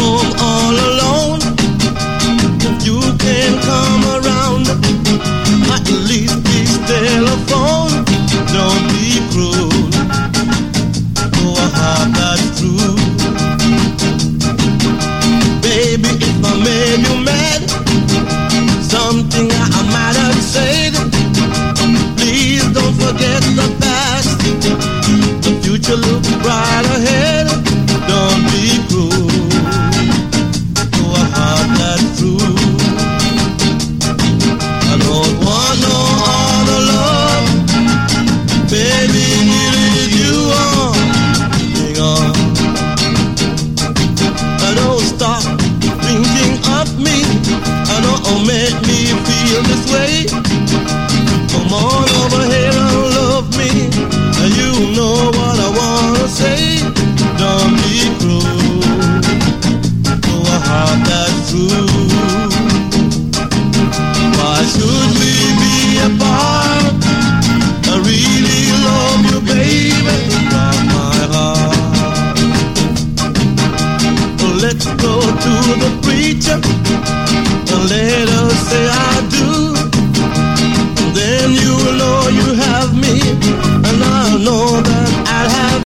home all alone. If you can come around, at least please telephone. Don't be cruel, though I have that true. Baby, if I made you mad, something I might have said, please don't forget the past. The future looks bright ahead. Don't be cruel, though I have that true. I don't want no other love, baby, it is you on. Hang on. I don't stop thinking of me. I don't make me feel this way. Come on over here and love me. And you know what I wanna say. Don't be cruel, though I have that true. Why should we be apart? I really love you, baby, from my heart. Let's go to the preacher and let us say I do. And then you will know you have me, and I know that